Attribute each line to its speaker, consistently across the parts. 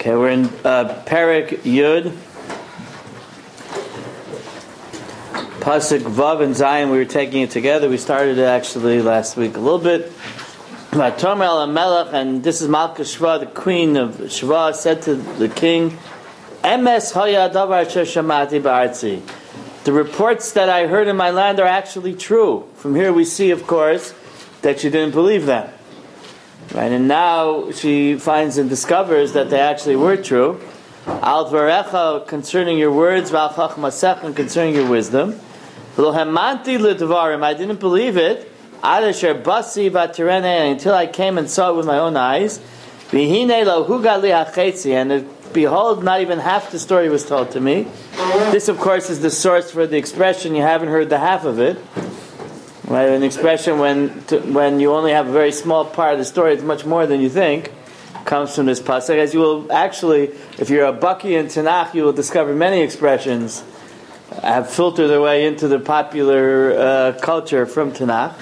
Speaker 1: Okay, we're in Perek Yud, Pasuk Vav and Zayin. We were taking it together. We started it actually last week a little bit. Vatomer el Melech, and this is Malka Shva, the queen of Shva, said to the king, Emes haya davar asher shamati ba'artzi. The reports that I heard in my land are actually true. From here we see, of course, that she didn't believe them. Right, and now she finds and discovers that they actually were true. Al dvarecha, concerning your words, v'al chachmasech, and concerning your wisdom. V'lo hamanti l'dvarim, I didn't believe it. Ad asher basi v'atirene, until I came and saw it with my own eyes. V'hine lo huga li hachetzi, and behold, not even half the story was told to me. This, of course, is the source for the expression. You haven't heard the half of it. Right, an expression when you only have a very small part of the story, it's much more than you think, comes from this pasuk. As you will actually, if you're a baki in Tanakh, you will discover many expressions have filtered their way into the popular culture from Tanakh.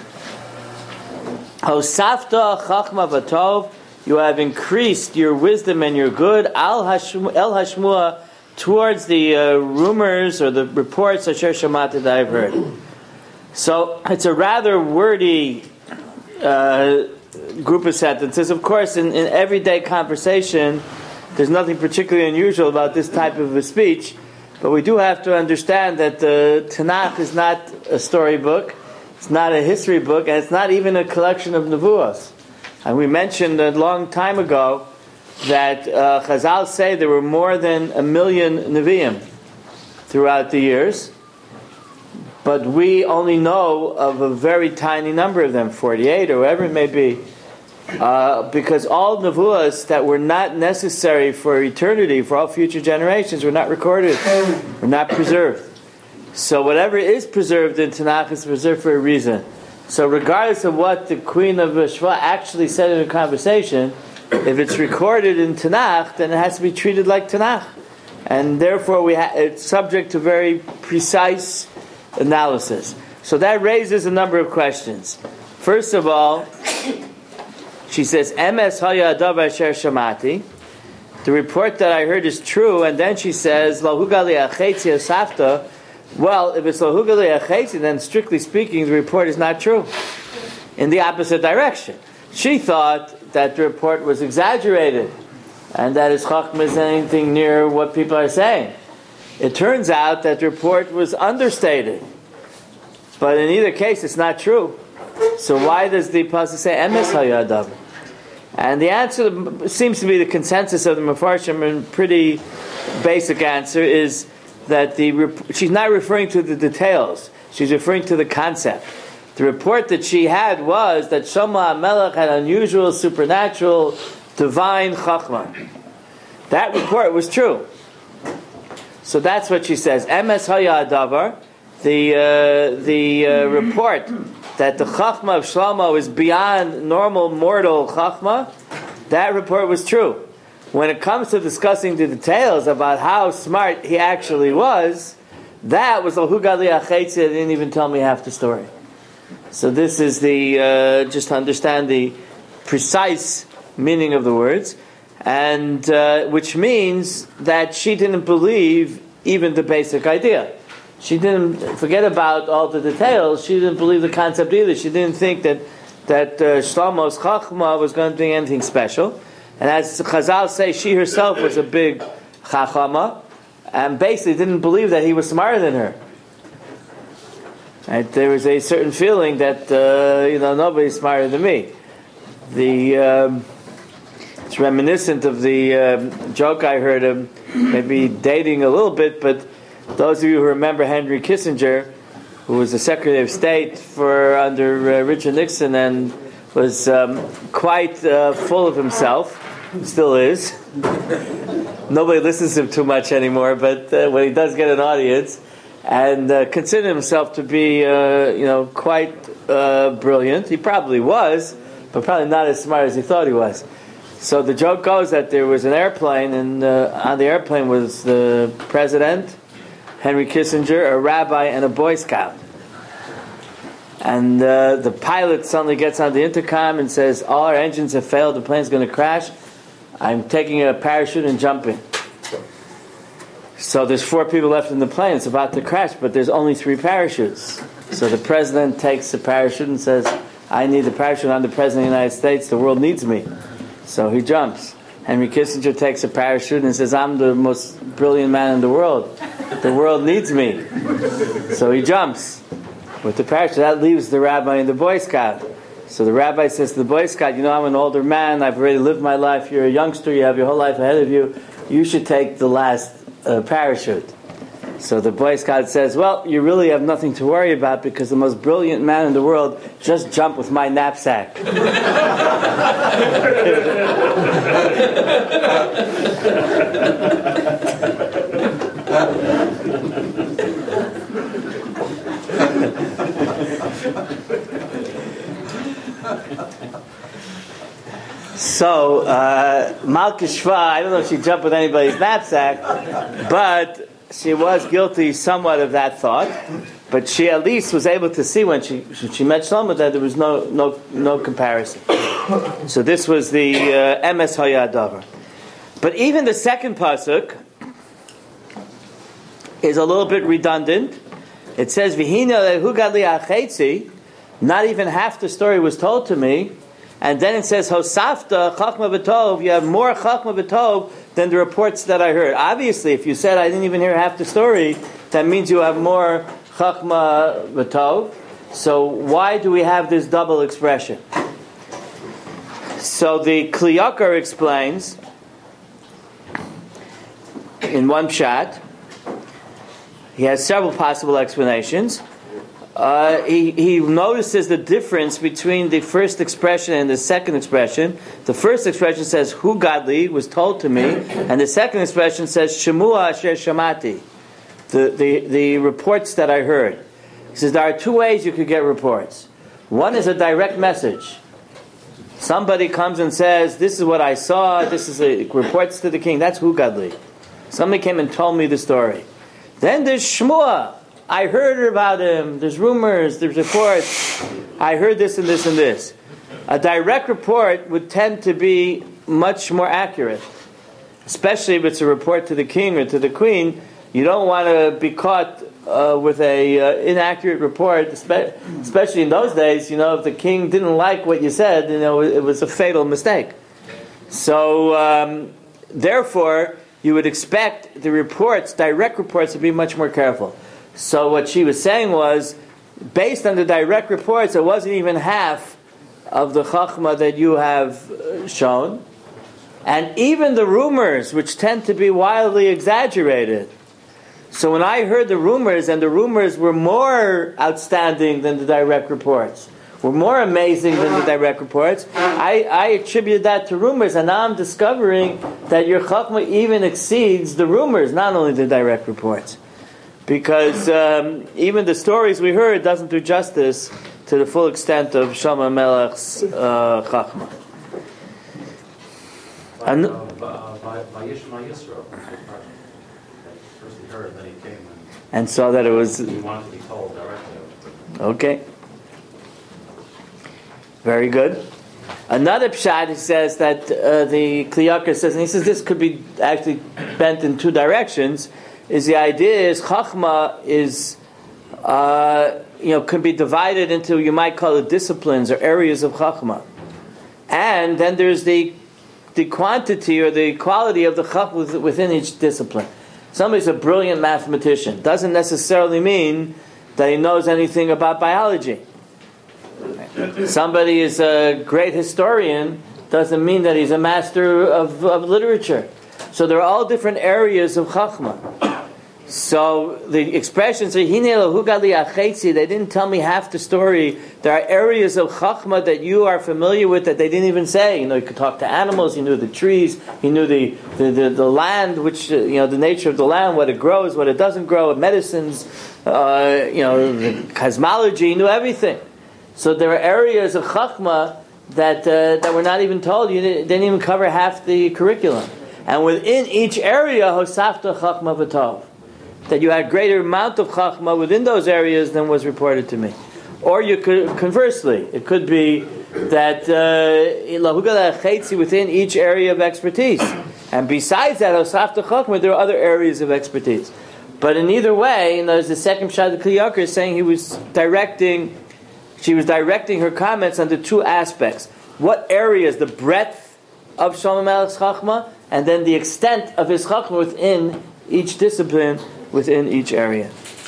Speaker 1: Hosafta chachma v'tov, you have increased your wisdom and your good. El hashmua, towards the rumors or the reports asher shamati that I've heard. So it's a rather wordy group of sentences. Of course, in everyday conversation, there's nothing particularly unusual about this type of a speech, but we do have to understand that the Tanakh is not a storybook, it's not a history book, and it's not even a collection of nevuos. And we mentioned a long time ago that Chazal say there were more than 1 million Nevi'im throughout the years. But we only know of a very tiny number of them, 48 or whatever it may be, because all nevuos that were not necessary for eternity, for all future generations, were not recorded, were not preserved. So whatever is preserved in Tanakh is preserved for a reason. So regardless of what the queen of Shva actually said in a conversation, if it's recorded in Tanakh, then it has to be treated like Tanakh. And therefore it's subject to very precise analysis. So that raises a number of questions. First of all, she says, Emes haya davar asher shamati. The report that I heard is true, and then she says, Lo huga li achetzi asafta. Well, if it's lo huga li achetzi, then strictly speaking, the report is not true. In the opposite direction. She thought that the report was exaggerated, and that his chachma is anything near what people are saying. It turns out that the report was understated. But in either case, it's not true. So why does the pasuk say, Emes haya davar? And the answer seems to be the consensus of the Mefarshim, and pretty basic answer is that she's not referring to the details. She's referring to the concept. The report that she had was that Shlomo HaMelech had unusual, supernatural, divine chachma. That report was true. So that's what she says. Emes haya davar, the report that the chachma of Shlomo is beyond normal mortal chachma, that report was true. When it comes to discussing the details about how smart he actually was, that was l'huga li achetzi. They didn't even tell me half the story. So this is the just to understand the precise meaning of the words. And which means that she didn't believe even the basic idea. She didn't forget about all the details. She didn't believe the concept either. She didn't think that Shlomo's chachma was going to do anything special. And as Chazal say, she herself was a big chachama, and basically didn't believe that he was smarter than her. Right? There was a certain feeling that nobody's smarter than me. It's reminiscent of the joke I heard, maybe dating a little bit, but those of you who remember Henry Kissinger, who was the Secretary of State under Richard Nixon and was quite full of himself, still is. Nobody listens to him too much anymore, but when he does get an audience, and considered himself to be quite brilliant. He probably was, but probably not as smart as he thought he was. So the joke goes that there was an airplane, and on the airplane was the president, Henry Kissinger, a rabbi, and a Boy Scout. And the pilot suddenly gets on the intercom and says, all our engines have failed, the plane's going to crash. I'm taking a parachute and jumping. So there's 4 people left in the plane. It's about to crash, but there's only 3 parachutes. So the president takes a parachute and says, I need the parachute. I'm the president of the United States. The world needs me. So he jumps. Henry Kissinger takes a parachute and says, I'm the most brilliant man in the world. The world needs me. So he jumps with the parachute. That leaves the rabbi and the Boy Scout. So the rabbi says to the Boy Scout, I'm an older man. I've already lived my life. You're a youngster. You have your whole life ahead of you. You should take the last parachute. So the Boy Scout says, well, you really have nothing to worry about because the most brilliant man in the world just jumped with my knapsack. So, Malka Shva, I don't know if she jumped with anybody's knapsack, but she was guilty somewhat of that thought. But she at least was able to see when she met Shlomo that there was no comparison. So this was the Emes Hayadavar. But even the second pasuk is a little bit redundant. It says, V'hina lehu gadli achetzi, not even half the story was told to me. And then it says, Hosafta chachma v'tov, you have more chachma v'tov than the reports that I heard. Obviously, if you said I didn't even hear half the story, that means you have more chachma v'tov. So why do we have this double expression? So the Kli Yakar explains in one pshat. He has several possible explanations. He notices the difference between the first expression and the second expression. The first expression says, Hu Gadli, was told to me, and the second expression says, Shemua asher shamati, the reports that I heard. He says there are 2 ways you could get reports. One is a direct message. Somebody comes and says, this is what I saw, this is reports to the king. That's Hu Gadli. Somebody came and told me the story. Then there's Shemua. I heard about him. There's rumors, there's reports. I heard this and this and this. A direct report would tend to be much more accurate. Especially if it's a report to the king or to the queen. You don't want to be caught with a inaccurate report, especially in those days. If the king didn't like what you said, it was a fatal mistake. So, therefore, you would expect the reports, direct reports, to be much more careful. So what she was saying was, based on the direct reports, it wasn't even half of the chachma that you have shown. And even the rumors, which tend to be wildly exaggerated. So when I heard the rumors, and the rumors were more outstanding than the direct reports, were more amazing than the direct reports, I attributed that to rumors, and now I'm discovering that your chachma even exceeds the rumors, not only the direct reports. Because even the stories we heard doesn't do justice to the full extent of Shlomo Melech's chachma.
Speaker 2: First he heard, then he came
Speaker 1: and saw that it was.
Speaker 2: He wanted to be told directly.
Speaker 1: Okay. Very good. Another pshat, he says that the Kli Yakar says, and he says this could be actually bent in 2 directions. Is the idea is chachma is can be divided into, you might call it, disciplines or areas of chachma, and then there's the quantity or the quality of the chachma within each discipline. Somebody's a brilliant mathematician doesn't necessarily mean that he knows anything about biology. Somebody is a great historian doesn't mean that he's a master of literature. So there are all different areas of chachma. So the expressions, they didn't tell me half the story. There are areas of chachma that you are familiar with that they didn't even say. You could talk to animals. You knew the trees. You knew the land, which the nature of the land, what it grows, what it doesn't grow, medicines. The cosmology. You knew everything. So there are areas of chachma that were not even told. You didn't even cover half the curriculum. And within each area, hosafta chachma v'tov, that you had greater amount of chachma within those areas than was reported to me. Or you could, conversely, it could be that within each area of expertise. And besides that, Osafta Chokmah, there are other areas of expertise. But in either way, there's the second Pshat of Kli Yakar is saying she was directing her comments under two aspects. What areas, the breadth of Shlomo Melech's Chachma, and then the extent of his Chachma within each discipline, within each area.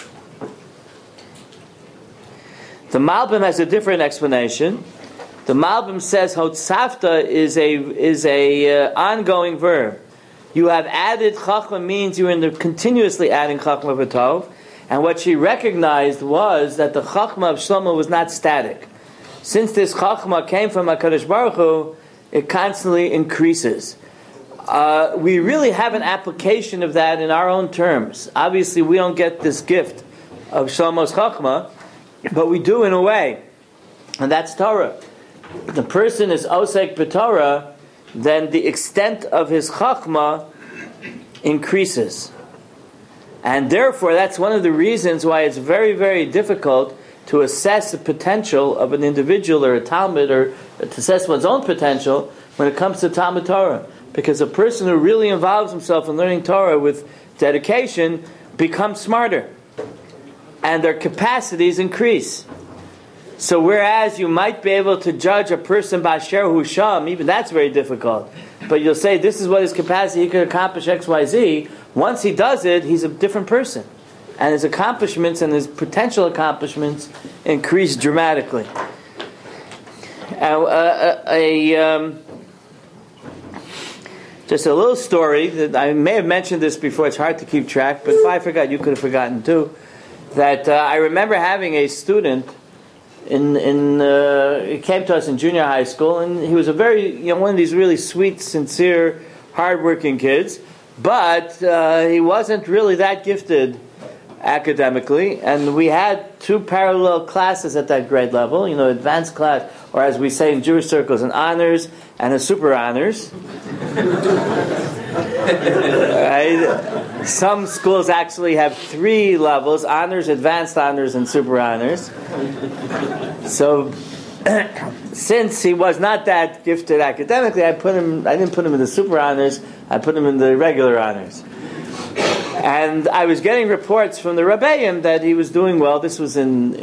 Speaker 1: The Malbim has a different explanation. The Malbim says Hotzafta is a ongoing verb. You have added Chachma means you're continuously adding Chachma V'tov. And what she recognized was that the Chachma of Shlomo was not static. Since this Chachma came from HaKadosh Baruch Hu, it constantly increases. We really have an application of that in our own terms. Obviously, we don't get this gift of Shlomo's Chachma, but we do in a way. And that's Torah. If the person is Osek B'Torah, then the extent of his Chachma increases. And therefore, that's one of the reasons why it's very, very difficult to assess the potential of an individual or a Talmud, or to assess one's own potential when it comes to Talmud Torah. Because a person who really involves himself in learning Torah with dedication becomes smarter. And their capacities increase. So whereas you might be able to judge a person b'asher hu sham, even that's very difficult. But you'll say, this is what his capacity, he could accomplish X, Y, Z. Once he does it, he's a different person. And his accomplishments and his potential accomplishments increase dramatically. Just a little story, that I may have mentioned this before, it's hard to keep track, but if I forgot, you could have forgotten too. That I remember having a student he came to us in junior high school, and he was a very, one of these really sweet, sincere, hardworking kids, but he wasn't really that gifted academically, and we had two parallel classes at that grade level, advanced class, or as we say in Jewish circles, an honors and a super honors. Right? Some schools actually have 3 levels: honors, advanced honors, and super honors. So, since he was not that gifted academically, I didn't put him in the super honors, I put him in the regular honors. And I was getting reports from the Rebbeim that he was doing well. This was in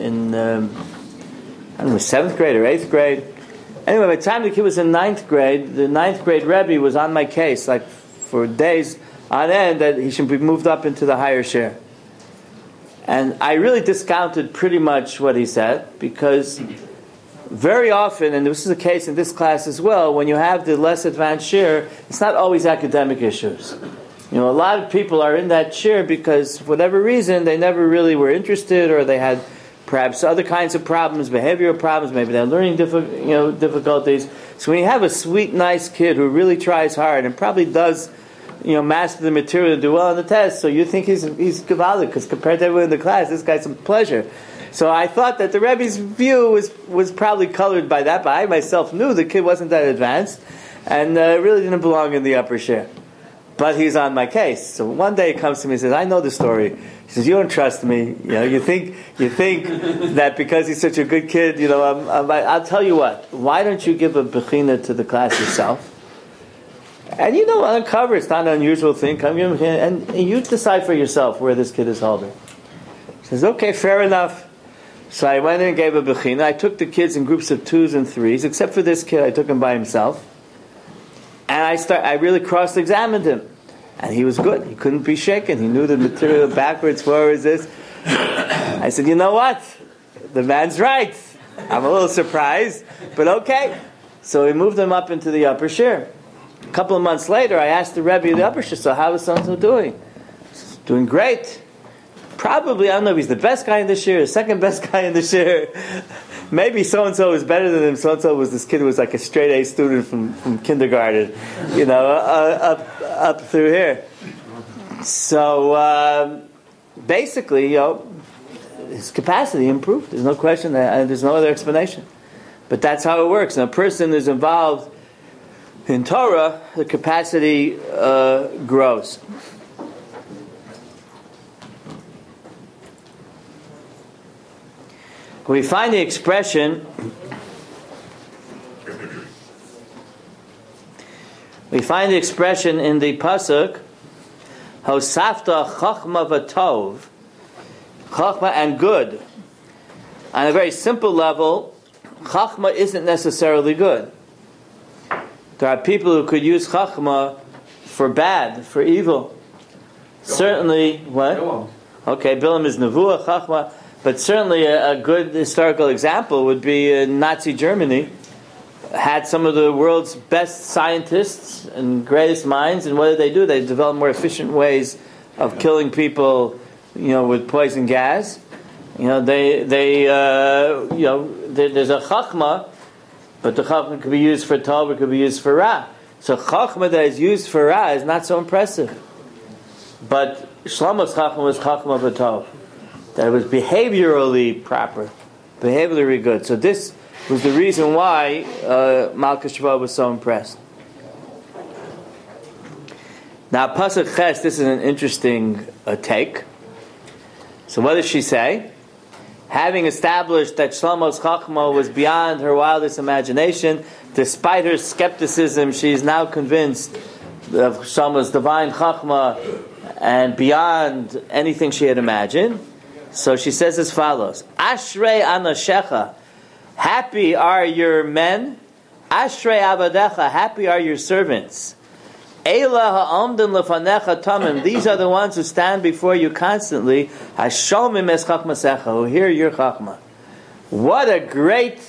Speaker 1: 7th grade or 8th grade. Anyway, by the time the kid was in 9th grade, the 9th grade Rebbe was on my case, like for days on end, that he should be moved up into the higher share. And I really discounted pretty much what he said, because very often, and this is the case in this class as well, when you have the less advanced share, it's not always academic issues. A lot of people are in that share because, for whatever reason, they never really were interested, or they had perhaps other kinds of problems, behavioral problems, maybe they're learning difficulties. So when you have a sweet, nice kid who really tries hard and probably does, master the material and do well on the test, so you think he's gewaldig, because compared to everyone in the class, this guy's some pleasure. So I thought that the Rebbe's view was probably colored by that, but I myself knew the kid wasn't that advanced and really didn't belong in the upper share. But he's on my case. So one day he comes to me and says, I know the story. He says, you don't trust me. You think that because he's such a good kid, I'll tell you what. Why don't you give a bechina to the class yourself? And uncover, it's not an unusual thing. Come here and you decide for yourself where this kid is holding. He says, okay, fair enough. So I went in and gave a bechina. I took the kids in groups of 2s and 3s, except for this kid, I took him by himself. And I really cross-examined him. And he was good. He couldn't be shaken. He knew the material backwards, forwards, this. I said, you know what? The man's right. I'm a little surprised, but okay. So we moved him up into the upper share. A couple of months later, I asked the Rebbe of the upper share, so how is so-and-so doing? He's doing great. Probably, I don't know if he's the best guy in the share, the second best guy in the share. Maybe so-and-so is better than him. So-and-so was this kid who was like a straight A student from kindergarten, up through here. So, basically, his capacity improved. There's no question, there's no other explanation. But that's how it works. When a person is involved in Torah, the capacity grows. We find the expression We find the expression in the pasuk, Hosafta chachma v'tov, chachma and good. On a very simple level, chachma isn't necessarily good. There are people who could use chachma for bad, for evil. Certainly, what? Okay, Bilam is nevuah, chachma, but certainly a good historical example would be Nazi Germany. Had some of the world's best scientists and greatest minds, and what did? They developed more efficient ways of killing people, with poison gas. There's a chachma, but the chachma could be used for tov, it could be used for ra. So chachma that is used for ra is not so impressive. But Shlomo's chachma was chachma v'tov, that it was behaviorally proper, behaviorally good. So this was the reason why Malka Sheva was so impressed. Now, Pasuk Ches, this is an interesting take. So what does she say? Having established that Shlomo's chachma was beyond her wildest imagination, despite her skepticism, she is now convinced of Shlomo's divine chachma and beyond anything she had imagined. So she says as follows: Ashrei anashecha, happy are your men. Ashrei avadecha, happy are your servants. Eila ha'omdim lefanecha tamim, these are the ones who stand before you constantly. Hashomim es chachmasecha, who hear your chachma. What a great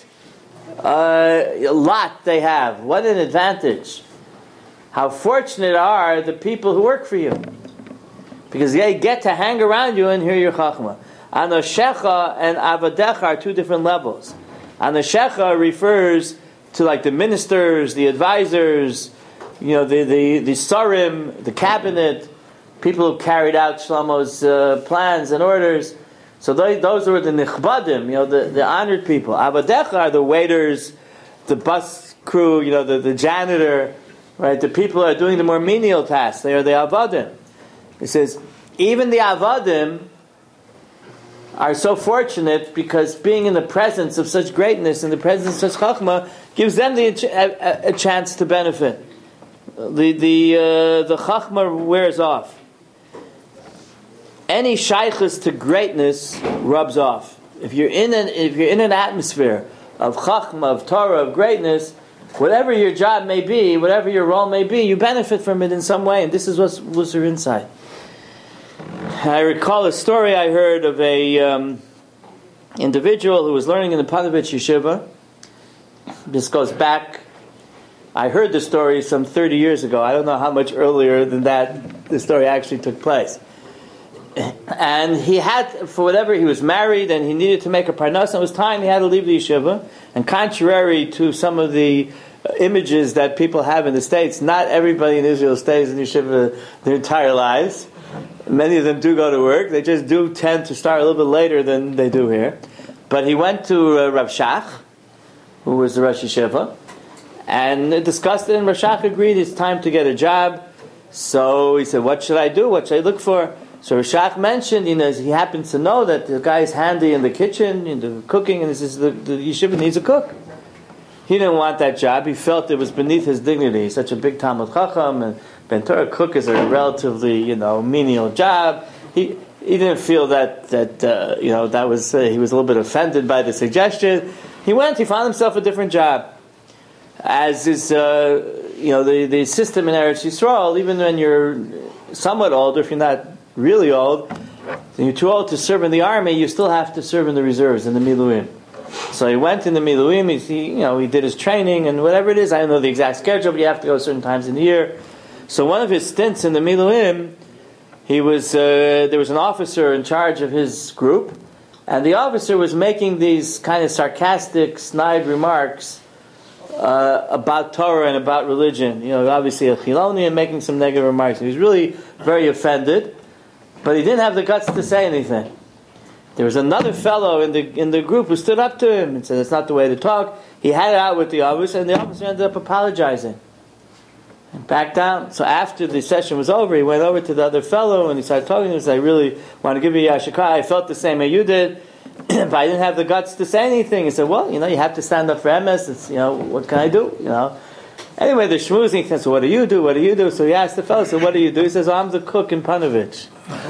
Speaker 1: lot they have. What an advantage. How fortunate are the people who work for you, because they get to hang around you and hear your chachma. Anoshecha and avadecha are two different levels. Anoshecha refers to like the ministers, the advisors, the sarim, the cabinet, people who carried out Shlomo's plans and orders. So those were the nichbadim, the honored people. Avadecha are the waiters, the bus crew, the janitor, right? The people who are doing the more menial tasks. They are the avadim. It says, even the avadim are so fortunate because being in the presence of such greatness, in the presence of such chachma, gives them a chance to benefit. The chachma wears off. Any shaykhus to greatness rubs off. If you're in an atmosphere of chachma, of Torah, of greatness, whatever your job may be, whatever your role may be, you benefit from it in some way, and this is what was her insight. I recall a story I heard of a individual who was learning in the Panovich Yeshiva. This goes back, I heard the story some 30 years ago. I don't know how much earlier than that the story actually took place. And he had, for whatever, he was married and he needed to make a parnas, and it was time he had to leave the yeshiva. And contrary to some of the images that people have in the States, not everybody in Israel stays in yeshiva their entire lives. Many of them do go to work. They just do tend to start a little bit later than they do here. But he went to Rav Shach, who was the Rosh Yeshiva, and discussed it, and Rav Shach agreed it's time to get a job. So he said, what should I do? What should I look for? So Rav Shach mentioned, he happens to know that the guy is handy in the kitchen, in the cooking, and he says the yeshiva needs a cook. He didn't want that job. He felt it was beneath his dignity. He's such a big Talmud Chacham, and Ben Torah cook is a relatively, menial job. He didn't feel that was he was a little bit offended by the suggestion. He found himself a different job. As is, the system in Eretz Yisrael, even when you're somewhat older, if you're not really old, and you're too old to serve in the army, you still have to serve in the reserves, in the Miluim. So he went in the Miluim, he did his training, and whatever it is, I don't know the exact schedule, but you have to go certain times in the year. So one of his stints in the Miluim, there was an officer in charge of his group, and the officer was making these kind of sarcastic, snide remarks about Torah and about religion. Obviously a Chiloni, and making some negative remarks. He was really very offended, but he didn't have the guts to say anything. There was another fellow in the group who stood up to him and said, "That's not the way to talk." He had it out with the officer, and the officer ended up apologizing and backed down. So after the session was over, he went over to the other fellow and he started talking to him. He said, "I really want to give you Yashikah. I felt the same way you did, but I didn't have the guts to say anything." He said, "Well, you have to stand up for MS. It's, what can I do? Anyway, the schmoozing says, "What do you do? What do you do?" So he asked the fellow, "So what do you do?" He says, "Oh, I'm the cook in Panovich."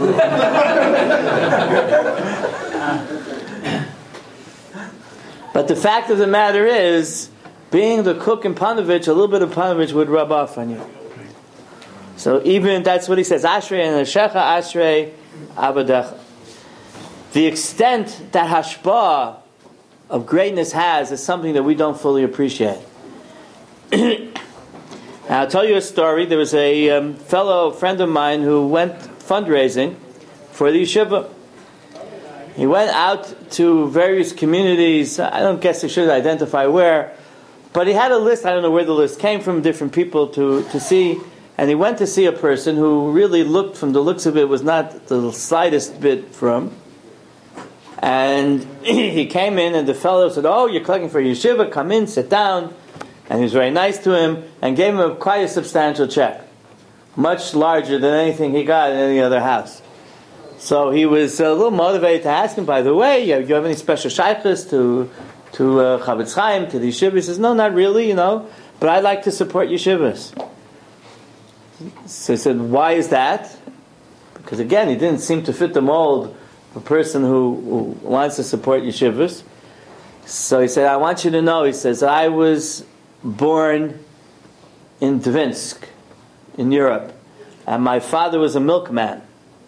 Speaker 1: But the fact of the matter is, being the cook in Panovich, a little bit of Panovich would rub off on you. So even that's what he says, Ashrei and Hashecha, Ashrei Abadecha. The extent that hashpah of greatness has is something that we don't fully appreciate. Now, I'll tell you a story. There was a fellow friend of mine who went fundraising for the yeshiva. He went out to various communities. I don't guess he should identify where, but he had a list. I don't know where the list came from, different people to see. And he went to see a person who really looked, from the looks of it, was not the slightest bit from. And he came in, and the fellow said, "Oh, you're collecting for yeshiva, come in, sit down." And he was very nice to him, and gave him quite a substantial check. Much larger than anything he got in any other house. So he was a little motivated to ask him, "By the way, you have any special shaykhs to Chavetz Chaim, to the yeshiva?" He says, "No, not really, but I'd like to support yeshivas." So he said, "Why is that?" Because again, he didn't seem to fit the mold of a person who wants to support yeshivas. So he said, "I want you to know," he says, "I was born in Dvinsk, in Europe, and my father was a milkman.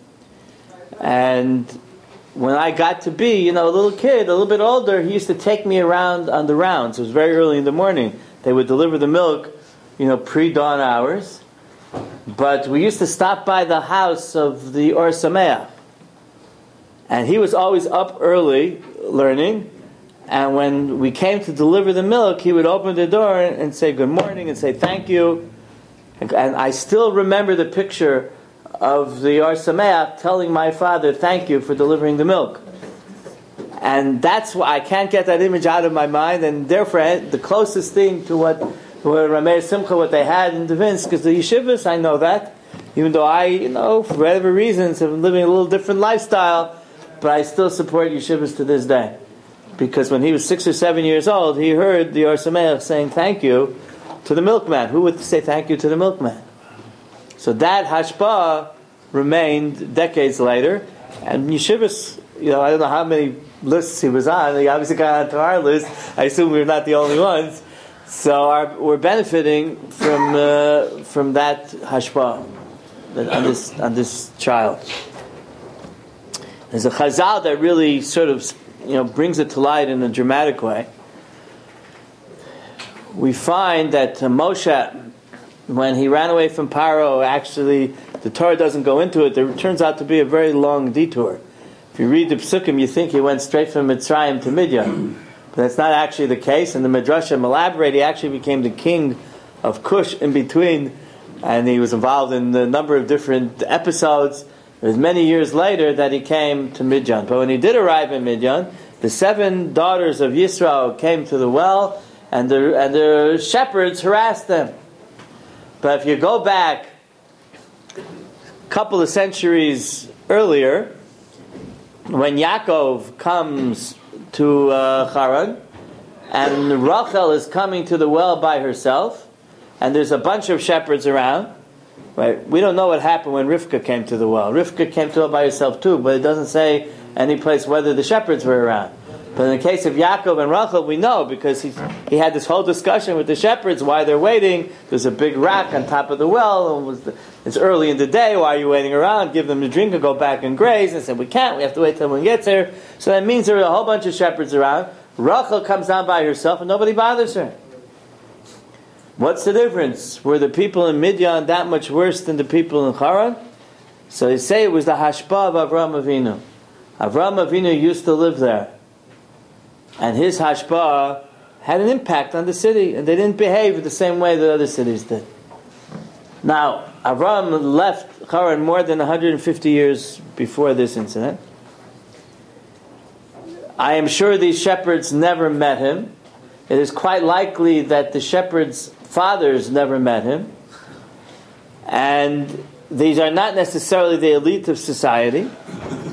Speaker 1: And when I got to be, a little kid, a little bit older, he used to take me around on the rounds. It was very early in the morning. They would deliver the milk, pre-dawn hours. But we used to stop by the house of the Or Sameach. And he was always up early learning. And when we came to deliver the milk, he would open the door and say good morning and say thank you. And I still remember the picture of the Or Sameach telling my father thank you for delivering the milk. And that's why I can't get that image out of my mind. And therefore, the closest thing to what Rameh Simcha, what they had in Dvinsk, is the yeshivas. I know that, even though I, for whatever reasons, have been living a little different lifestyle, but I still support yeshivas to this day. Because when he was 6 or 7 years old, he heard the Or Sameach saying thank you to the milkman. Who would say thank you to the milkman? So that hashpah remained decades later, and yeshivas, I don't know how many lists he was on. He obviously got onto our list. I assume we're not the only ones. So we're benefiting from that hashpah on this child. There's a chazal that really sort of brings it to light in a dramatic way. We find that Moshe, when he ran away from Paro, actually the Torah doesn't go into it. There turns out to be a very long detour. If you read the Psukim, you think he went straight from Mitzrayim to Midian. But that's not actually the case. And the Midrashim elaborate, he actually became the king of Cush in between, and he was involved in a number of different episodes. It was many years later that he came to Midian. But when he did arrive in Midian, the 7 daughters of Yisrael came to the well, and the shepherds harassed them. But if you go back a couple of centuries earlier, when Yaakov comes to Haran, and Rachel is coming to the well by herself, and there's a bunch of shepherds around. Right? We don't know what happened when Rivka came to the well. Rivka came to the well by herself too, but it doesn't say any place whether the shepherds were around. But in the case of Yaakov and Rachel, we know, because he had this whole discussion with the shepherds why they're waiting. There's a big rock on top of the well, and it's early in the day. Why are you waiting around? Give them the drink and go back and graze. And said, we can't. We have to wait till one gets here. So that means there are a whole bunch of shepherds around. Rachel comes down by herself, and nobody bothers her. What's the difference? Were the people in Midian that much worse than the people in Haran? So they say it was the hashpah of Avraham Avinu. Avraham Avinu used to live there. And his hashpah had an impact on the city, and they didn't behave the same way that other cities did. Now, Avraham left Haran more than 150 years before this incident. I am sure these shepherds never met him. It is quite likely that the shepherds' fathers never met him. And these are not necessarily the elite of society.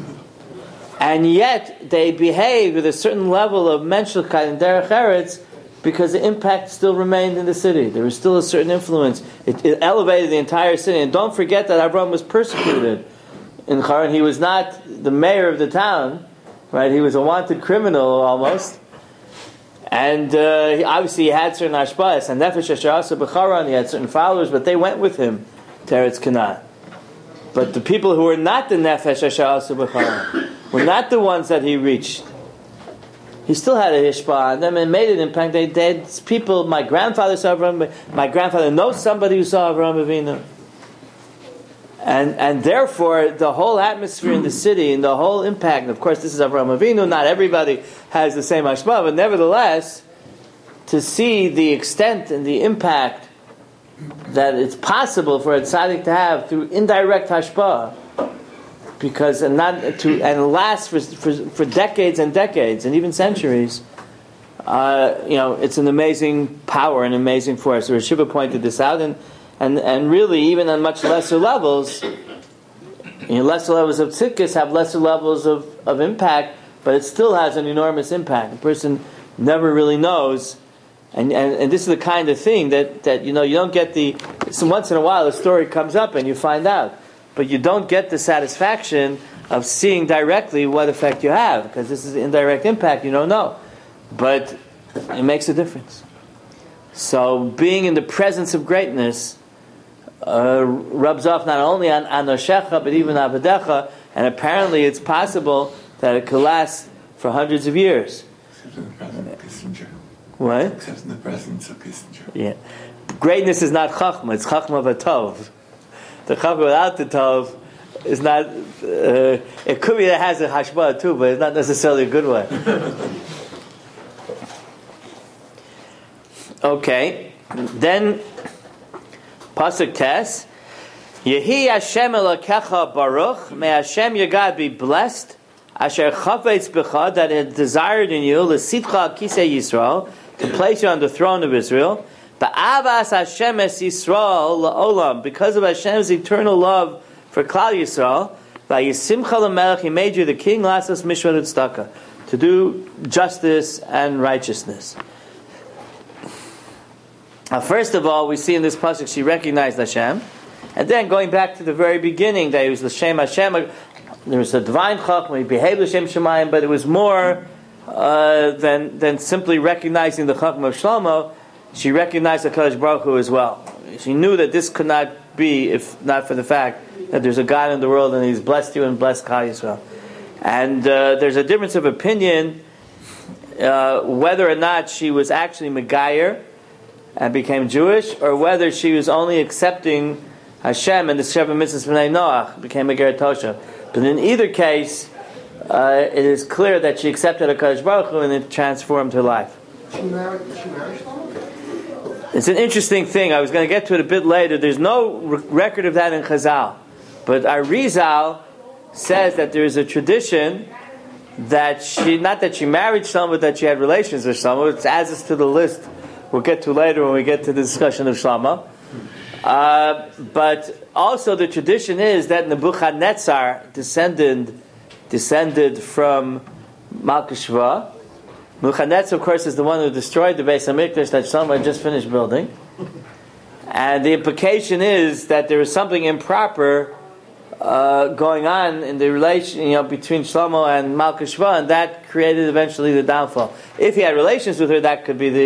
Speaker 1: And yet, they behave with a certain level of menschlichkeit and derech eretz because the impact still remained in the city. There was still a certain influence. It elevated the entire city. And don't forget that Avram was persecuted in Haran. He was not the mayor of the town, right? He was a wanted criminal almost. And obviously he had certain ashbas, and Nefesh Asher Asa B'Charan, he had certain followers, but they went with him to Eretz Canaan. But the people who were not the Nefesh Asher Asa B'Charan were not the ones that he reached. He still had a hishpah on them and made an impact. They had people. My grandfather saw Avraham. My grandfather knows somebody who saw Avraham Avinu, and therefore the whole atmosphere in the city and the whole impact. And of course, this is Avraham Avinu. Not everybody has the same hashpah, but nevertheless, to see the extent and the impact that it's possible for a tzaddik to have through indirect hashpah. Because and lasts for decades and decades and even centuries, it's an amazing power, an amazing force. So Shiva pointed this out, and really even on much lesser levels, lesser levels of tzidkis have lesser levels of impact, but it still has an enormous impact. A person never really knows, and this is the kind of thing that you don't get once in a while a story comes up and you find out. But you don't get the satisfaction of seeing directly what effect you have, because this is indirect impact, you don't know. But it makes a difference. So being in the presence of greatness rubs off not only on Anoshecha, but even Avadecha, and apparently it's possible that it could last for hundreds of years.
Speaker 3: Except in the presence of Kissinger.
Speaker 1: What?
Speaker 3: Except in the presence of Kissinger.
Speaker 1: Yeah. Greatness is not Chachma, it's Chachma V'Tov. The Chachma without the Tov is not, it could be that it has a hashbah too, but it's not necessarily a good one. Okay, then Pasuk Tes, Yehi Hashem Elokecha Baruch, may Hashem your God be blessed, Asher Chavetz B'cha, that it desired in you, L'sitcha Kisei Yisrael, to place you on the throne of Israel, Ba'avas Hashem es Yisrael la'olam, because of Hashem's eternal love for Klal Yisrael, Vayisimcha l'melech, He made you the king, Lasas Mishvat Tzedakah, to do justice and righteousness. Now, first of all, we see in this pasuk she recognized Hashem, and then going back to the very beginning, that it was L'Shem Hashem. There was a divine chachma, he behaved L'Shem Shemayim, but it was more than simply recognizing the chachma of Shlomo. She recognized the Kadosh Baruch Hu as well. She knew that this could not be if not for the fact that there's a God in the world and He's blessed you and blessed Klal Yisrael. And there's a difference of opinion whether or not she was actually Megayer and became Jewish, or whether she was only accepting Hashem and the Sheva Mitzvahs B'nai Noach, became Megayer Tosha. But in either case, it is clear that she accepted a Kadosh Baruch Hu and it transformed her life.
Speaker 4: She married Shlomo?
Speaker 1: It's an interesting thing. I was going to get to it a bit later. There's no record of that in Chazal. But Arizal says that there is a tradition that not that she married Shlomo, but that she had relations with Shlomo. It adds us to the list we'll get to later when we get to the discussion of Shlomo. But also the tradition is that Nebuchadnezzar descended from Malchus Shva. Nebuchadnezzar, of course, is the one who destroyed the Beis HaMikdash that Shlomo had just finished building. And the implication is that there is something improper going on in the relation, between Shlomo and Malchus Shva, and that created eventually the downfall. If he had relations with her, that could be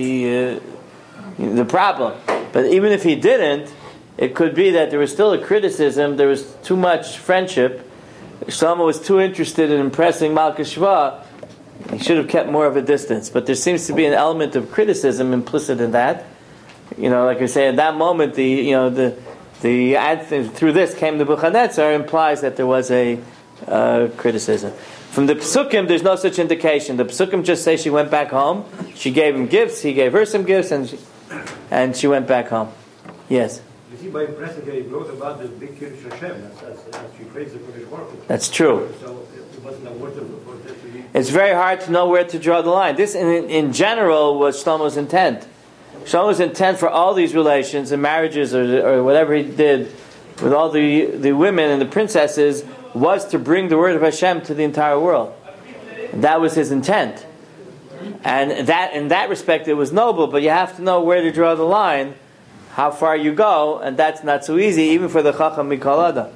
Speaker 1: the problem. But even if he didn't, it could be that there was still a criticism. There was too much friendship. Shlomo was too interested in impressing Malchus Shva. He should have kept more of a distance. But there seems to be an element of criticism implicit in that. Like I say, at that moment, through this came the Nebuchadnezzar implies that there was a criticism. From the Psukim, there's no such indication. The Psukim just say she went back home. She gave him gifts. He gave her some gifts, and she went back home. Yes.
Speaker 5: You see, by impressing her, he brought about the big Kiddush Hashem. As she praised the Kodesh Baruch Hu.
Speaker 1: That's true.
Speaker 5: So it wasn't a word for that to be.
Speaker 1: It's very hard to know where to draw the line. This, in general, was Shlomo's intent. Shlomo's intent for all these relations and marriages or whatever he did with all the women and the princesses was to bring the word of Hashem to the entire world. And that was his intent. And that, in that respect, it was noble, but you have to know where to draw the line, how far you go, and that's not so easy, even for the Chacham Mikol Adam.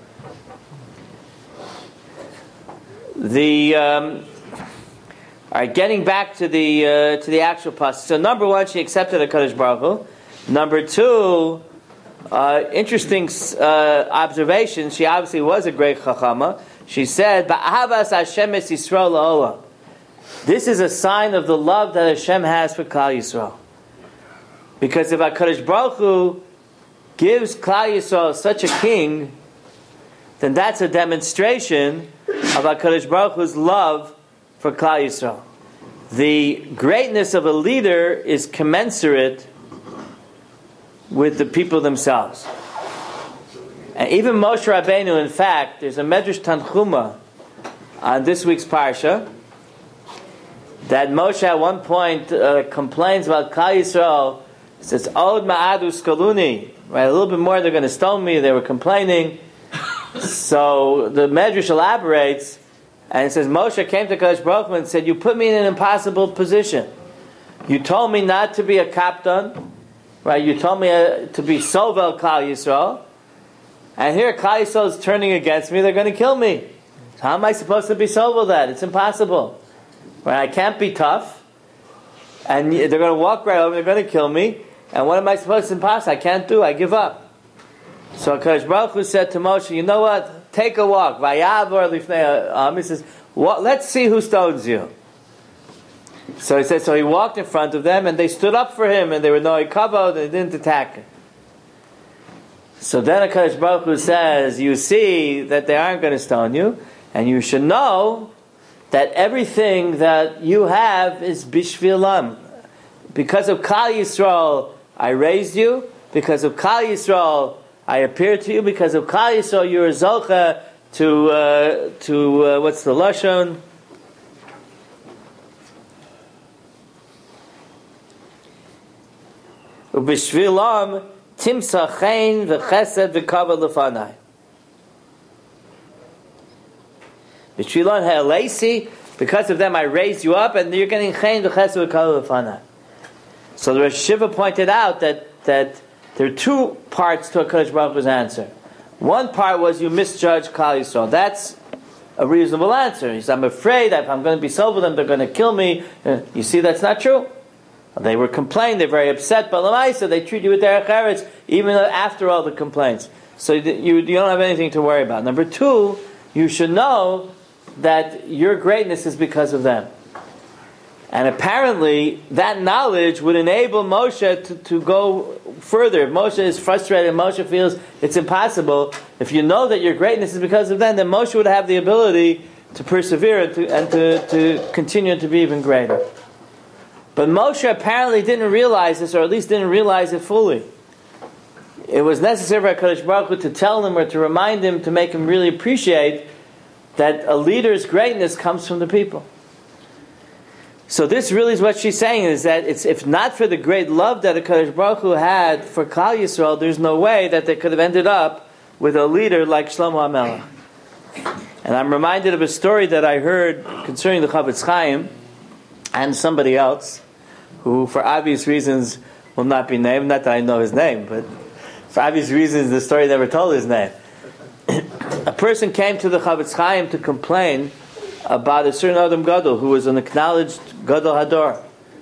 Speaker 1: Alright, getting back to the actual passage. So number one, she accepted HaKadosh Baruch Hu. Number two, interesting observation. She obviously was a great Chachama. She said, "Ba'avas Hashem es Yisrael la'olam." This is a sign of the love that Hashem has for Klal Yisrael. Because if HaKadosh Baruch Hu gives Klal Yisrael such a king, then that's a demonstration of HaKadosh Baruch Hu's love for Klal Yisrael. The greatness of a leader is commensurate with the people themselves. And even Moshe Rabbeinu, in fact, there's a Medrash Tanchuma on this week's Parsha, that Moshe at one point complains about Klal Yisrael. He says, Od ma'adu skaluni. Right, a little bit more, they're going to stone me. They were complaining. So the Medrash elaborates, and it says, Moshe came to Kadosh Baruch Hu and said, you put me in an impossible position. You told me not to be a captain. Right, you told me to be Sovel Klal Yisrael. And here Klal Yisrael is turning against me. They're going to kill me. So how am I supposed to be Sovel that? It's impossible. Right, I can't be tough, and they're going to walk right over. They're going to kill me, and what am I supposed to? It's impossible. I can't do. I give up. So HaKadosh Baruch Hu said to Moshe, "You know what? Take a walk." Vayavor lifnei. He says, "Let's see who stones you." So he said. So he walked in front of them, and they stood up for him, and they were no kavod, and they didn't attack him. So then HaKadosh Baruch Hu says, "You see that they aren't going to stone you, and you should know that everything that you have is bishvilam. Because of Klal Yisrael, I raised you. Because of Klal Yisrael, I appeared to you. Because of Klal Yisrael, you're a zolcha to what's the lashon? Ubishvilam timsachein v'chesed v'kavod lefanai. Because of them I raised you up, and you're getting chen v'chesed v'kavod lefanai. So the Rosh Shiva pointed out that there are two parts to HaKadosh Baruch Hu's answer. One part was you misjudged Klal Yisrael. That's a reasonable answer. He said, I'm afraid that if I'm going to be sober them, they're going to kill me. You see, that's not true. They were complaining, they're very upset, but Lamaisa, they treat you with derech eretz, even after all the complaints. So you don't have anything to worry about. Number two, you should know that your greatness is because of them. And apparently, that knowledge would enable Moshe to go further. If Moshe is frustrated, Moshe feels it's impossible. If you know that your greatness is because of them, then Moshe would have the ability to persevere and to continue to be even greater. But Moshe apparently didn't realize this, or at least didn't realize it fully. It was necessary for HaKadosh Baruch Hu to tell him or to remind him, to make him really appreciate that a leader's greatness comes from the people. So this really is what she's saying, is that if not for the great love that HaKadosh Baruch Hu had for Klal Yisrael, there's no way that they could have ended up with a leader like Shlomo HaMelech. And I'm reminded of a story that I heard concerning the Chavetz Chaim and somebody else, who for obvious reasons will not be named. Not that I know his name, but for obvious reasons the story never told his name. A person came to the Chavetz Chaim to complain about a certain Adam Gadol who was an acknowledged Gadol Hador.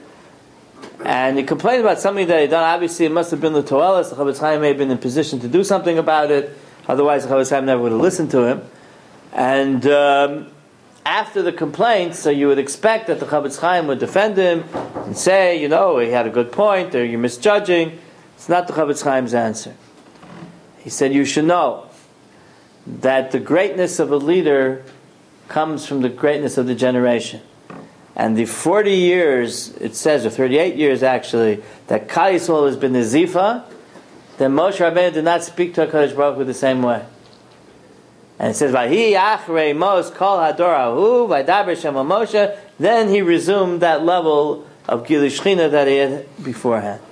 Speaker 1: And he complained about something that he done. Obviously it must have been the Toelas. The Chavetz Chaim may have been in position to do something about it. Otherwise the Chavetz Chaim never would have listened to him. And after the complaint, so you would expect that the Chavetz Chaim would defend him and say, he had a good point, or you're misjudging. It's not the Chavetz Chaim's answer. He said, you should know that the greatness of a leader comes from the greatness of the generation. And the 40 years, it says, or 38 years actually, that Klal Yisrael has been the Zifa, then Moshe Rabbeinu did not speak to HaKadosh Baruch Hu the same way. And it says, "Vahi achrei Mos kol hador ahu vaydaber Shema Moshe." Then he resumed that level of Gilui Shechina that he had beforehand.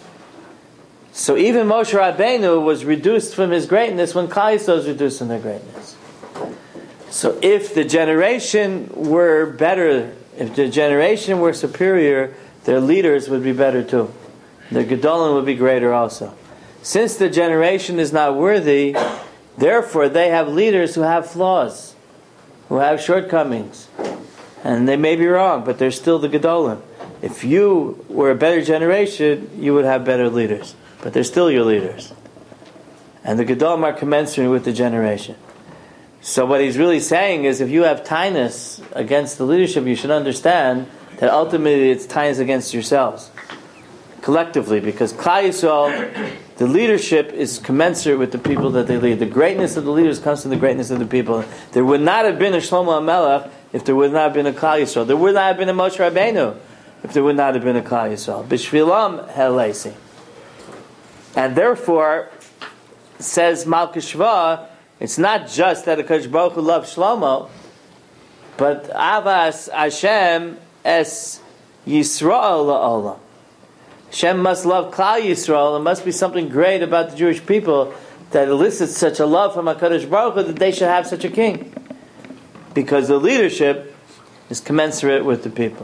Speaker 1: So even Moshe Rabbeinu was reduced from his greatness when Klal Yisrael was reduced from their greatness. So if the generation were better if the generation were superior, their leaders would be better too. Their gedolim would be greater also. Since the generation is not worthy, therefore they have leaders who have flaws, who have shortcomings. And they may be wrong, but they're still the gedolim. If you were a better generation, you would have better leaders. But they're still your leaders. And the gedolim are commensurate with the generation. So what he's really saying is, if you have tinus against the leadership, you should understand that ultimately it's tinus against yourselves, collectively, because Klal Yisrael, the leadership is commensurate with the people that they lead. The greatness of the leaders comes from the greatness of the people. There would not have been a Shlomo HaMelech if there would not have been a Klal Yisrael. There would not have been a Moshe Rabbeinu if there would not have been a Klal Yisrael. B'shvilam helesi. And therefore, says Malkei Shva, it's not just that HaKadosh Baruch Hu loves Shlomo, but Avas Hashem es Yisrael la'olam. Hashem must love Klal Yisrael. There must be something great about the Jewish people that elicits such a love from HaKadosh Baruch Hu that they should have such a king. Because the leadership is commensurate with the people.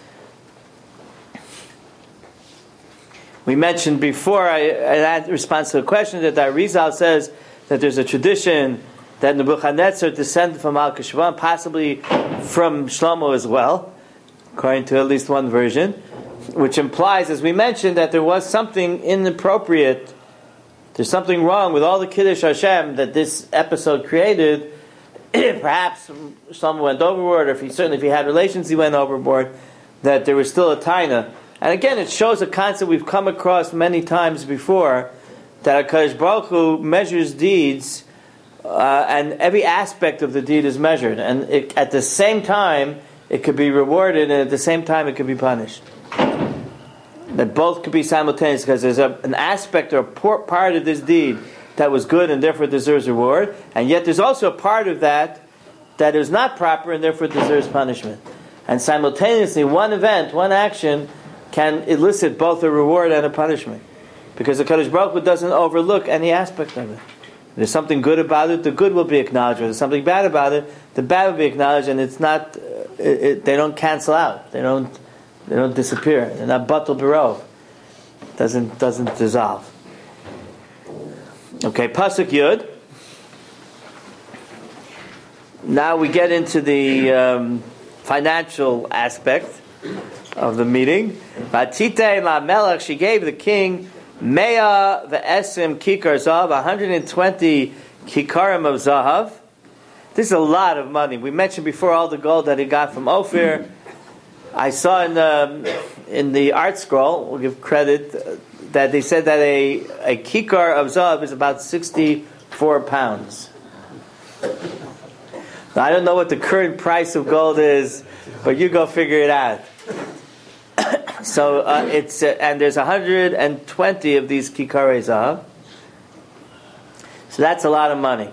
Speaker 1: We mentioned before, in response to a question, that the Arizal says that there's a tradition that Nebuchadnezzar descended from Malkei Shva, possibly from Shlomo as well, according to at least one version, which implies, as we mentioned, that there was something inappropriate, there's something wrong with all the Kiddush Hashem that this episode created. Perhaps Shlomo went overboard, or if he had relations, he went overboard, that there was still a taina. And again, it shows a concept we've come across many times before, that HaKadosh Baruch Hu measures deeds, and every aspect of the deed is measured. And at the same time, it could be rewarded, and at the same time, it could be punished. That both could be simultaneous, because there's an aspect or a part of this deed that was good and therefore deserves reward, and yet there's also a part of that that is not proper and therefore deserves punishment. And simultaneously, one event, one action, can elicit both a reward and a punishment. Because the Kadosh Baruch Hu doesn't overlook any aspect of it. If there's something good about it, the good will be acknowledged. If there's something bad about it, the bad will be acknowledged, and it's not. They don't cancel out. They don't disappear. They're not batal barov. Doesn't dissolve. Okay, pasuk Yud. Now we get into the financial aspect of the meeting. Vatite la melech, she gave the king Mea ve'esim kikar zahav, 120 kikarim of zahav. This is a lot of money. We mentioned before all the gold that he got from Ophir. I saw in the art scroll, we'll give credit, that they said that a kikar of zahav is about 64 pounds. Now, I don't know what the current price of gold is, but you go figure it out. So it's and there's 120 of these kikarei zahav. So that's a lot of money.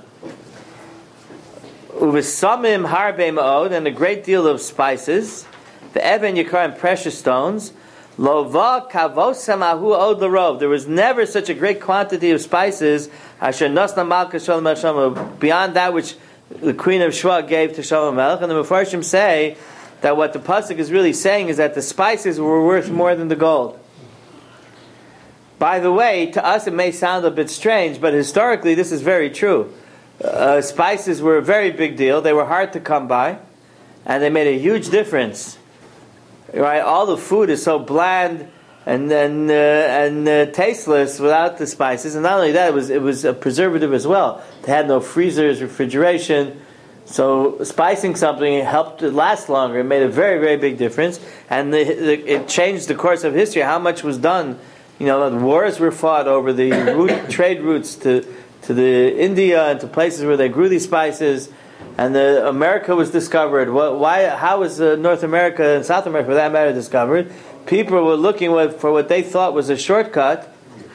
Speaker 1: Uvesamim harbe ma'od, and a great deal of spices. The even yikar, and precious stones. Lova kavosam ahu od larov. There was never such a great quantity of spices. Asher nasna malka shalom Shlomo, beyond that which the queen of Shua gave to Shlomo Melech. And the Mefarshim say that what the pasuk is really saying is that the spices were worth more than the gold. By the way, to us it may sound a bit strange, but historically this is very true. Spices were a very big deal. They were hard to come by, and they made a huge difference. Right? All the food is so bland and tasteless without the spices, and not only that, it was a preservative as well. They had no freezers, refrigeration. So spicing something helped it last longer. It made a very, very big difference, and it changed the course of history. How much was done? Wars were fought over the trade routes to the India and to places where they grew these spices, and America was discovered. How was North America and South America, for that matter, discovered? People were looking for what they thought was a shortcut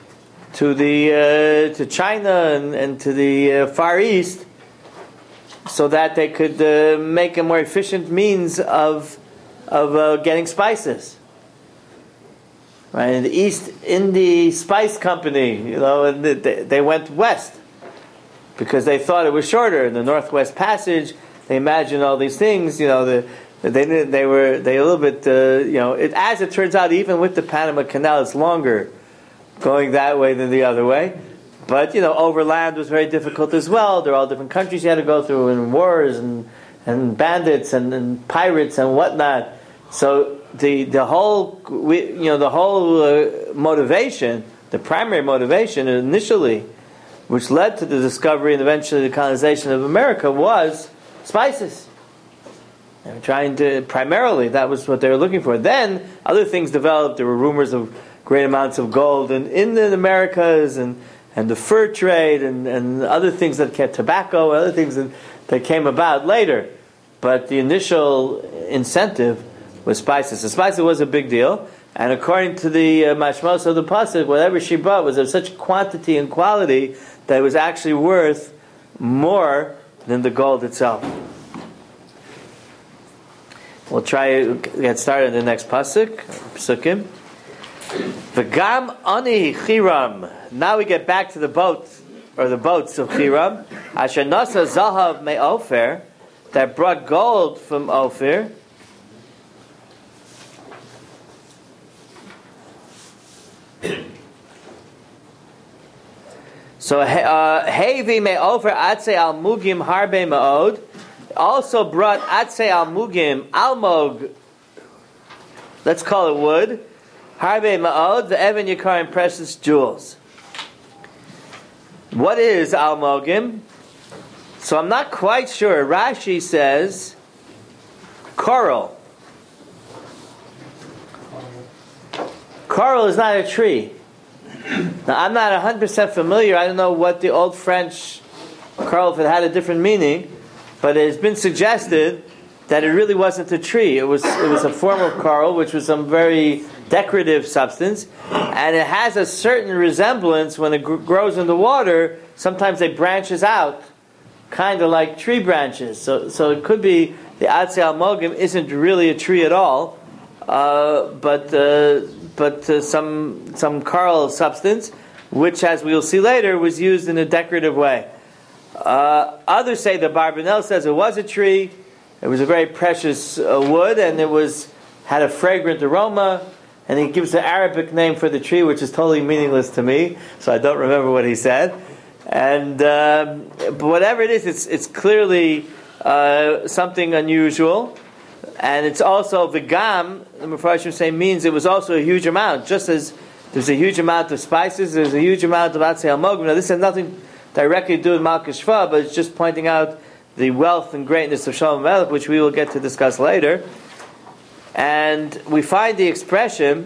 Speaker 1: to China and to the Far East, so that they could make a more efficient means of getting spices. Right, in the East India Spice Company, and they went west because they thought it was shorter. In the Northwest Passage, they imagined all these things. The They were a little bit, as it turns out, even with the Panama Canal, it's longer going that way than the other way. But, overland was very difficult as well. There are all different countries you had to go through, and wars, and bandits, and pirates, and whatnot. So the whole motivation, the primary motivation initially, which led to the discovery and eventually the colonization of America, was spices. They were trying to, primarily, that was what they were looking for. Then other things developed. There were rumors of great amounts of gold in the Americas, and the fur trade, and other things that kept tobacco, other things that came about later. But the initial incentive was spices. So spices was a big deal. And according to the mashmos of the pasuk, whatever she brought was of such quantity and quality that it was actually worth more than the gold itself. We'll try to get started in the next pasukim. V'gam ani chiram. Now we get back to the boats of Chiram. Asher nasa zahav me Ophir, that brought gold from Ophir. So hevi me Ophir atse al mugim harbe meod. Also brought atse al mugim almog. Let's call it wood. Harbe ma'od, the Evan Yakar and precious jewels. What is almogim? So I'm not quite sure. Rashi says coral. Coral is not a tree. Now I'm not 100% familiar. I don't know what the old French coral, if it had a different meaning, but it has been suggested that it really wasn't a tree. It was a form of coral, which was some very decorative substance, and it has a certain resemblance when it grows in the water. Sometimes it branches out, kind of like tree branches. So it could be the Atse Almogim isn't really a tree at all, but some coral substance, which, as we will see later, was used in a decorative way. Others say, the Barbanel says it was a tree. It was a very precious wood, and it had a fragrant aroma. And he gives the Arabic name for the tree, which is totally meaningless to me, so I don't remember what he said. And but whatever it is, it's clearly something unusual. And it's also v'gam, the Mepharshim say, means it was also a huge amount. Just as there's a huge amount of spices, there's a huge amount of Atzei Almogim. Now this has nothing directly to do with Malchus Shva, but it's just pointing out the wealth and greatness of Shalom Melech, which we will get to discuss later. And we find the expression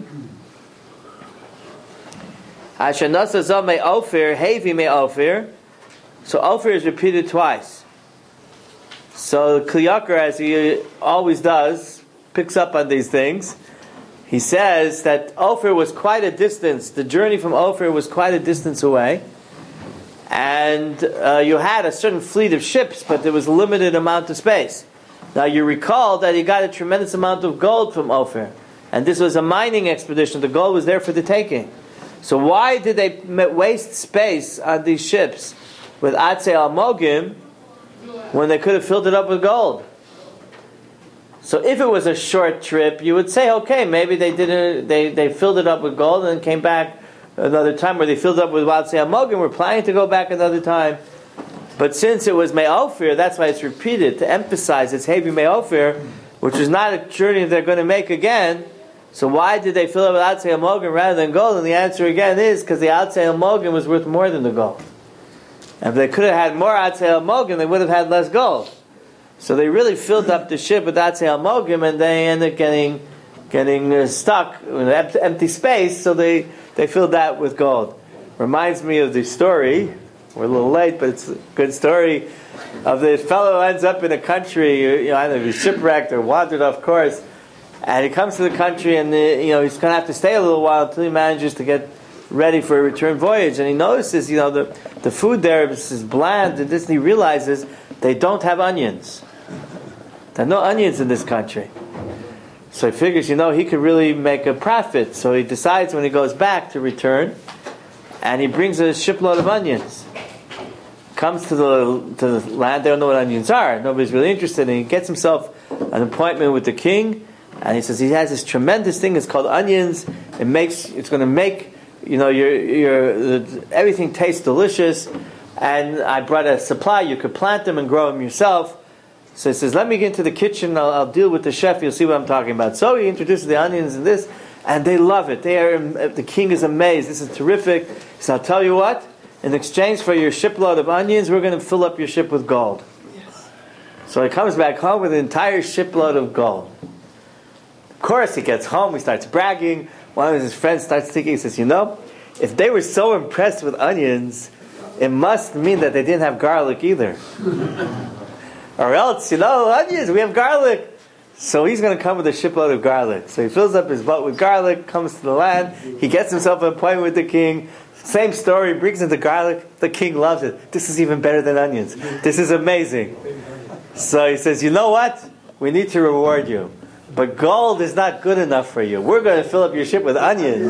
Speaker 1: Asher nasa zah me Ophir, hevi me Ophir. So Ophir is repeated twice. So Kli Yakar, as he always does, picks up on these things. He says that Ophir was quite a distance. The journey from Ophir was quite a distance away. And you had a certain fleet of ships, but there was a limited amount of space. Now you recall that he got a tremendous amount of gold from Ophir. And this was a mining expedition. The gold was there for the taking. So why did they waste space on these ships with Atze Almogim when they could have filled it up with gold? So if it was a short trip, you would say, okay, maybe they filled it up with gold and then came back another time, where they filled it up with Atze Almogim. We're planning to go back another time. But since it was Me'ophir, that's why it's repeated, to emphasize it's Hevi Me'ophir, which is not a journey they're going to make again. So why did they fill it with Atze Almogim rather than gold? And the answer again is because the Atze Almogim was worth more than the gold. And if they could have had more Atze Almogim, they would have had less gold. So they really filled up the ship with Atze Almogim, and they ended up getting stuck in empty space, so they filled that with gold. Reminds me of the story, we're a little late, but it's a good story, of the fellow who ends up in a country, I don't know if he's shipwrecked or wandered off course, and he comes to the country, and he's going to have to stay a little while until he manages to get ready for a return voyage. And he notices, the food there is bland, and he realizes they don't have onions. There are no onions in this country. So he figures, he could really make a profit. So he decides when he goes back to return, and he brings a shipload of onions. Comes to the land, they don't know what onions are. Nobody's really interested, and he gets himself an appointment with the king, and he says he has this tremendous thing. It's called onions. It's going to make everything tastes delicious. And I brought a supply. You could plant them and grow them yourself. So he says, let me get into the kitchen. I'll deal with the chef. You'll see what I'm talking about. So he introduces the onions and this, and they love it. The king is amazed. This is terrific. He says, I'll tell you what. In exchange for your shipload of onions, we're going to fill up your ship with gold. Yes. So he comes back home with an entire shipload of gold. Of course, he gets home. He starts bragging. One of his friends starts thinking. He says, if they were so impressed with onions, it must mean that they didn't have garlic either. Or else, onions, we have garlic. So he's going to come with a shipload of garlic. So he fills up his boat with garlic, comes to the land. He gets himself an appointment with the king. Same story, brings in the garlic. The king loves it. This is even better than onions. This is amazing. So he says, you know what? We need to reward you. But gold is not good enough for you. We're going to fill up your ship with onions.